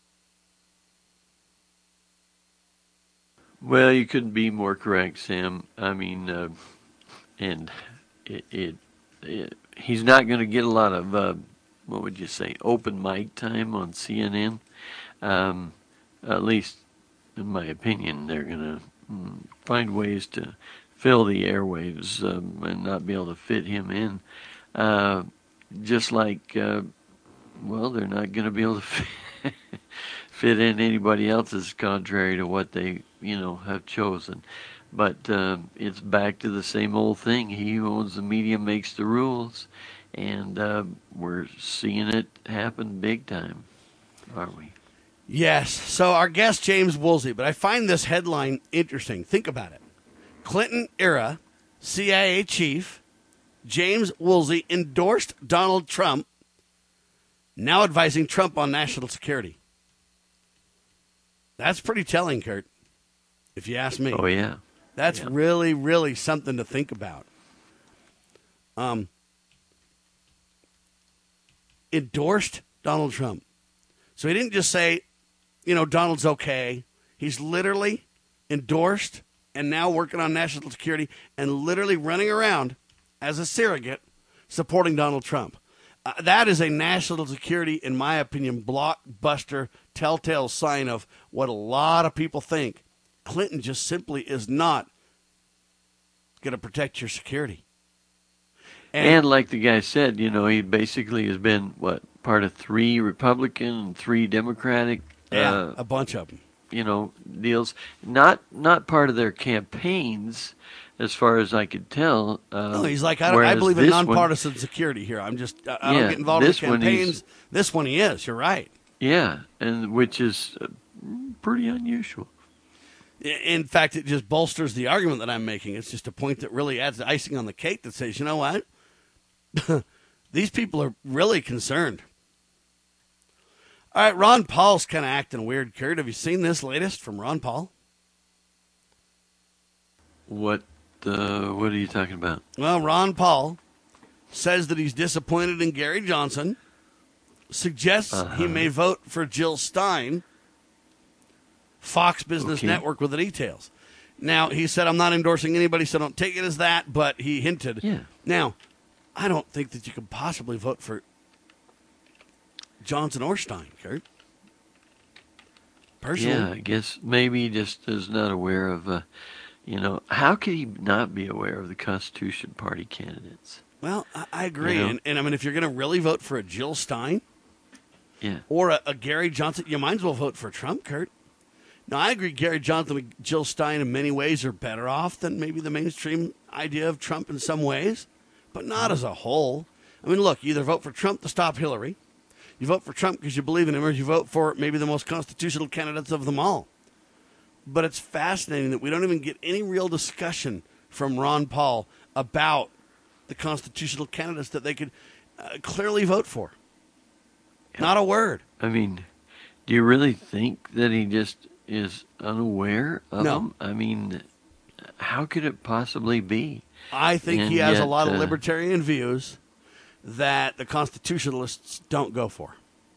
Well, you couldn't be more correct, Sam. I mean, uh, and it, it, it he's not going to get a lot of, uh, what would you say, open mic time on C N N. Um, at least, in my opinion, they're going to mm, find ways to fill the airwaves um, and not be able to fit him in. Uh, just like, uh, well, they're not going to be able to fit, fit in anybody else's contrary to what they, you know, have chosen. But uh, it's back to the same old thing. He who owns the media makes the rules, and uh, we're seeing it happen big time, aren't we? Yes. So our guest, James Woolsey, but I find this headline interesting. Think about it. Clinton-era C I A chief James Woolsey endorsed Donald Trump, now advising Trump on national security. That's pretty telling, Kurt, if you ask me. Oh, yeah. That's yeah. really, really something to think about. Um, endorsed Donald Trump. So he didn't just say, you know, Donald's okay. He's literally endorsed and now working on national security and literally running around as a surrogate supporting Donald Trump. Uh, that is a national security, in my opinion, blockbuster, telltale sign of what a lot of people think. Clinton just simply is not going to protect your security. And, and like the guy said, you know, he basically has been, what, part of three Republican and three Democratic. Yeah, uh, a bunch of them. You know, deals. Not not part of their campaigns, as far as I could tell. Uh, no, he's like, I, don't, I believe in nonpartisan one, security here. I'm just, I, I yeah, don't get involved in campaigns. This one he is. You're right. Yeah, and which is uh, pretty unusual. In fact, it just bolsters the argument that I'm making. It's just a point that really adds the icing on the cake that says, you know what? These people are really concerned. All right, Ron Paul's kind of acting weird, Kurt. Have you seen this latest from Ron Paul? What uh, What are you talking about? Well, Ron Paul says that he's disappointed in Gary Johnson, suggests uh-huh. he may vote for Jill Stein, Fox Business okay. Network with the details. Now, he said, I'm not endorsing anybody, so don't take it as that, but he hinted. Yeah. Now, I don't think that you could possibly vote for Johnson or Stein, Kurt. Personally. Yeah, I guess maybe he just is not aware of, uh, you know, how could he not be aware of the Constitution Party candidates? Well, I, I agree. You know? and, and I mean, if you're going to really vote for a Jill Stein yeah. or a, a Gary Johnson, you might as well vote for Trump, Kurt. Now, I agree Gary Johnson and Jill Stein in many ways are better off than maybe the mainstream idea of Trump in some ways, but not as a whole. I mean, look, you either vote for Trump to stop Hillary, you vote for Trump because you believe in him, or you vote for maybe the most constitutional candidates of them all. But it's fascinating that we don't even get any real discussion from Ron Paul about the constitutional candidates that they could uh, clearly vote for. Yeah. Not a word. I mean, do you really think that he just is unaware of no. them? I mean, how could it possibly be? I think and he has yet, a lot of uh, libertarian views that the constitutionalists don't go for.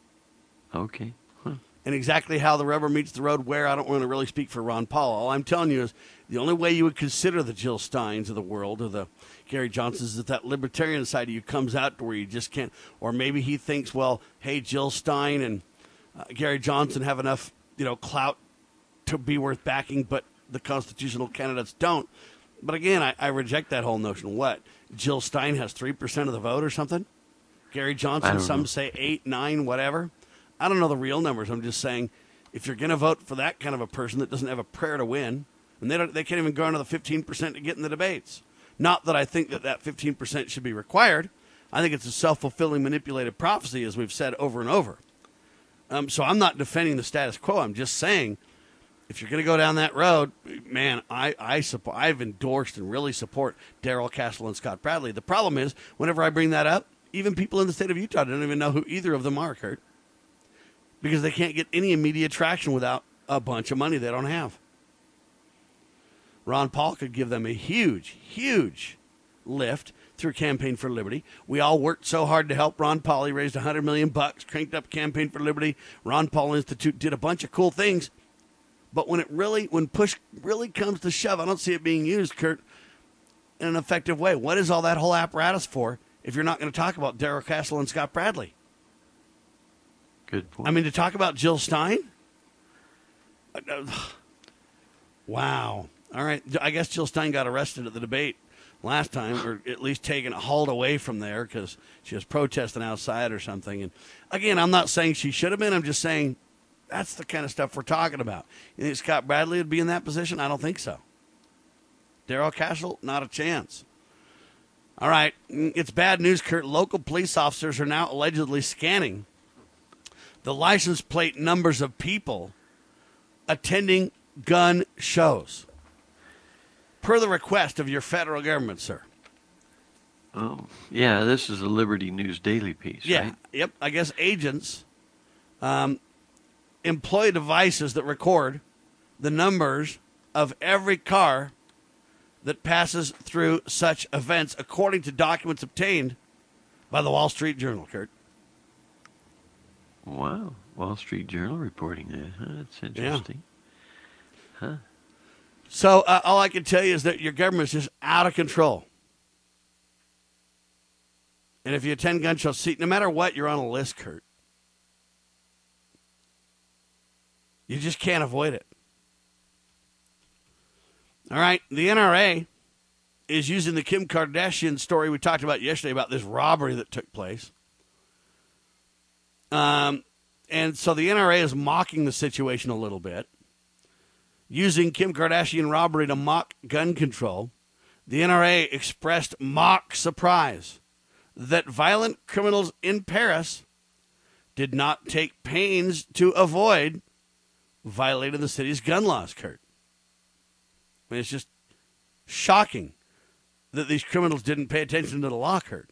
Okay. Huh. And exactly how the rubber meets the road where, I don't want to really speak for Ron Paul. All I'm telling you is the only way you would consider the Jill Steins of the world or the Gary Johnsons is that that libertarian side of you comes out to where you just can't. Or maybe he thinks, well, hey, Jill Stein and uh, Gary Johnson have enough, you know, clout to be worth backing, but the constitutional candidates don't. But again, I, I reject that whole notion. What? Jill Stein has three percent of the vote or something? Gary Johnson, some know. say eight, nine, whatever. I don't know the real numbers. I'm just saying, if you're going to vote for that kind of a person that doesn't have a prayer to win, and they don't, they can't even garner the fifteen percent to get in the debates. Not that I think that that fifteen percent should be required. I think it's a self-fulfilling manipulated prophecy, as we've said over and over. Um, so I'm not defending the status quo. I'm just saying, if you're going to go down that road, man, I, I support, I've endorsed and really support Darrell Castle and Scott Bradley. The problem is, whenever I bring that up, even people in the state of Utah don't even know who either of them are, Kurt, because they can't get any immediate traction without a bunch of money they don't have. Ron Paul could give them a huge, huge lift through Campaign for Liberty. We all worked so hard to help Ron Paul. He raised one hundred million bucks, cranked up Campaign for Liberty. Ron Paul Institute did a bunch of cool things. But when it really, when push really comes to shove, I don't see it being used, Kurt, in an effective way. What is all that whole apparatus for if you're not going to talk about Darrell Castle and Scott Bradley? Good point. I mean, to talk about Jill Stein? Wow. All right. I guess Jill Stein got arrested at the debate last time, or at least taken, hauled away from there because she was protesting outside or something. And again, I'm not saying she should have been. I'm just saying that's the kind of stuff we're talking about. You think Scott Bradley would be in that position? I don't think so. Darrell Castle, not a chance. All right. It's bad news, Kurt. Local police officers are now allegedly scanning the license plate numbers of people attending gun shows, per the request of your federal government, sir. Oh, yeah, this is a Liberty News Daily piece, yeah, right? Yep. I guess agents um, employ devices that record the numbers of every car that passes through such events, according to documents obtained by the Wall Street Journal, Kurt. Wow. Wall Street Journal reporting that. Huh? That's interesting. Yeah. Huh. So uh, all I can tell you is that your government is just out of control. And if you attend gun shows, see, no matter what, you're on a list, Kurt. You just can't avoid it. All right, the N R A is using the Kim Kardashian story we talked about yesterday about this robbery that took place Um, and so the N R A is mocking the situation a little bit, using Kim Kardashian robbery to mock gun control. The N R A expressed mock surprise that violent criminals in Paris did not take pains to avoid violating the city's gun laws, Kurt. I mean, it's just shocking that these criminals didn't pay attention to the law, Kurt.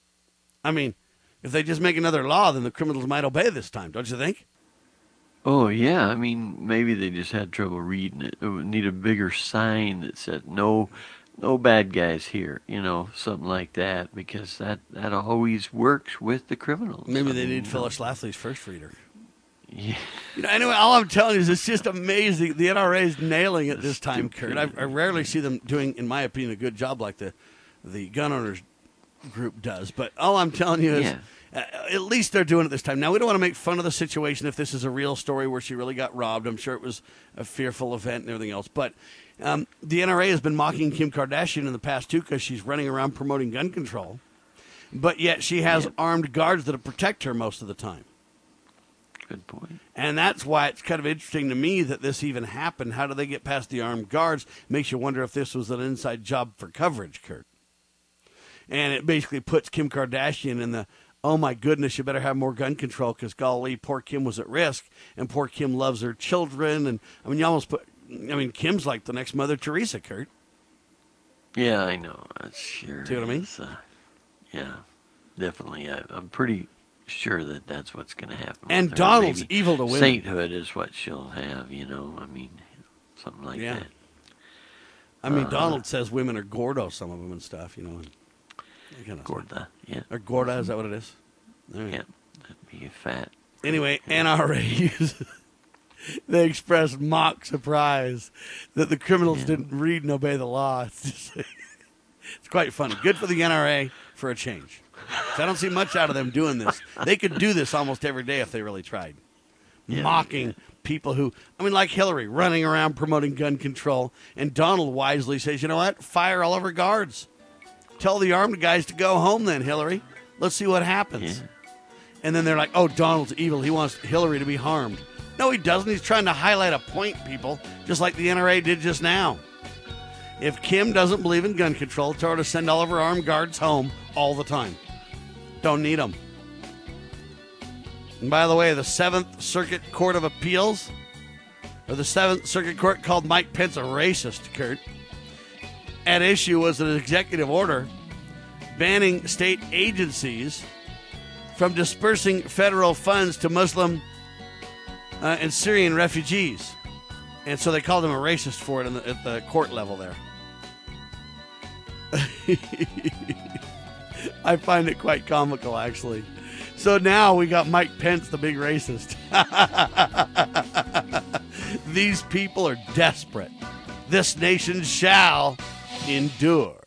I mean, if they just make another law, then the criminals might obey this time, don't you think? Oh, yeah. I mean, maybe they just had trouble reading it. It would need a bigger sign that said, no no bad guys here, you know, something like that, because that, that always works with the criminals. Maybe I they mean, need no. Phyllis Schlafly's first reader. Yeah. You know, anyway, all I'm telling you is it's just amazing. The N R A is nailing it this time, Kurt. I, I rarely see them doing, in my opinion, a good job like the, the gun owners group does. But all I'm telling you is Yeah. uh, at least they're doing it this time. Now, we don't want to make fun of the situation if this is a real story where she really got robbed. I'm sure it was a fearful event and everything else. But um, the N R A has been mocking Kim Kardashian in the past, too, because she's running around promoting gun control. But yet she has Yeah. armed guards that protect her most of the time. Good point. And that's why it's kind of interesting to me that this even happened. How do they get past the armed guards? Makes you wonder if this was an inside job for coverage, Kurt. And it basically puts Kim Kardashian in the, oh my goodness, you better have more gun control because, golly, poor Kim was at risk. And poor Kim loves her children. And, I mean, you almost put, I mean, Kim's like the next Mother Teresa, Kurt. Yeah, I know. That's sure. See what I mean? is, uh, yeah, definitely. I, I'm pretty sure that that's what's going to happen. And with her. Donald's Maybe evil to women. Sainthood is what she'll have, you know. I mean, something like Yeah. that. I mean, Uh, Donald says women are gordo, some of them and stuff, you know. And that kind of Gorda, yeah. Or gorda, is that what it is? All right. Yeah, that'd be fat. Anyway, N R A uses, they expressed mock surprise that the criminals Yeah. didn't read and obey the law. It's, just, it's quite funny. Good for the N R A for a change. So I don't see much out of them doing this. They could do this almost every day if they really tried. Yeah, Mocking yeah. people who, I mean, like Hillary, running around promoting gun control. And Donald wisely says, you know what? Fire all of her guards. Tell the armed guys to go home then, Hillary. Let's see what happens. Yeah. And then they're like, oh, Donald's evil. He wants Hillary to be harmed. No, he doesn't. He's trying to highlight a point, people, just like the N R A did just now. If Kim doesn't believe in gun control, tell her to send all of her armed guards home all the time. Don't need them. And by the way, the Seventh Circuit Court of Appeals, or the Seventh Circuit Court called Mike Pence a racist, Kurt. At issue was an executive order banning state agencies from dispersing federal funds to Muslim uh, and Syrian refugees. And so they called him a racist for it in the, at the court level there. I find it quite comical, actually. So now we got Mike Pence, the big racist. These people are desperate. This nation shall endure.